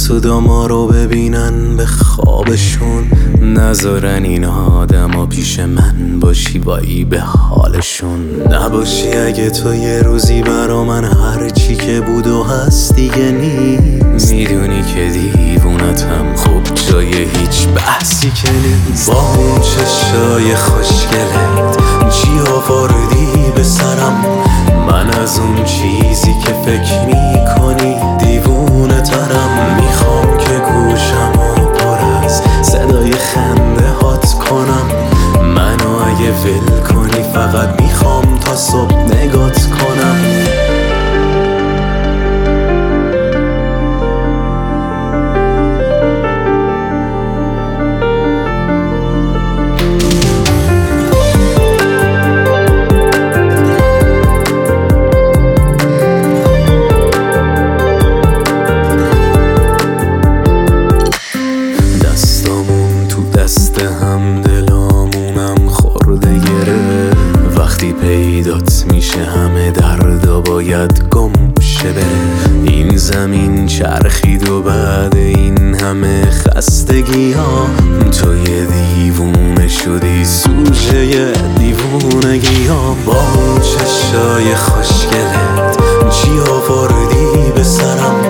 حسودا ما رو ببینن به خوابشون، نذارن این آدما پیش من باشی وایی به حالشون. نباشی اگه تو یه روزی برا من هر چی که بود و هست دیگه نیست. میدونی که دیوونتم خب جای هیچ بحثی که نیست. با اون چشای خوشگلت چی آوردی به سرم، من از اون چیزی که فکر میکنی دیوونه ترم. میخوام که گوشمو پر از صدای خنده هات کنم، منو اگه ول کنی فقط میخوام تا صبح نگات کنم. دست هم دلامونم خورده گره، وقتی پیدات میشه همه دردا باید گم شه بره. این زمین چرخید و بعد این همه خستگی ها تو یه دیوونه شدی سوژه دیوونگی ها. با اون چشای خوشگلت چی آوردی به سرم،